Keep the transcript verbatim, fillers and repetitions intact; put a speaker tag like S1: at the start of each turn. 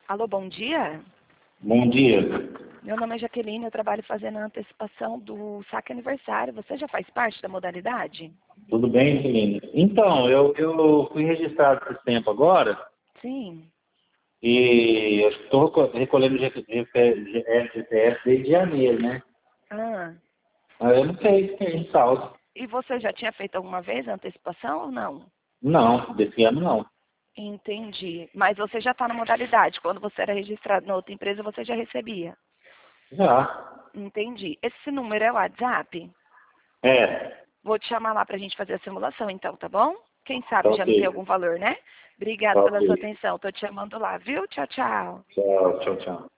S1: Alô, bom dia.
S2: Bom dia.
S1: Meu nome é Jaqueline, eu trabalho fazendo a antecipação do saque aniversário. Você já faz parte da modalidade?
S2: Tudo bem, Celina? Então, eu, eu fui registrado esse tempo agora
S1: Sim.
S2: e eu estou recolhendo G P S desde janeiro, né?
S1: Ah.
S2: Mas eu não sei se tem saldo.
S1: E você já tinha feito alguma vez a antecipação ou não?
S2: Não, desse ano não.
S1: Entendi. Mas você já está na modalidade. Quando você era registrado na outra empresa, você já recebia?
S2: Já.
S1: Entendi. Esse número é o WhatsApp?
S2: É,
S1: Vou te chamar lá para a gente fazer a simulação, então, tá bom? Quem
S2: tá
S1: sabe já não tem
S2: ok.
S1: algum valor, né? Obrigada
S2: Tá
S1: pela sua
S2: ok.
S1: atenção. Estou te chamando lá, viu? Tchau, tchau.
S2: Tchau, tchau, tchau.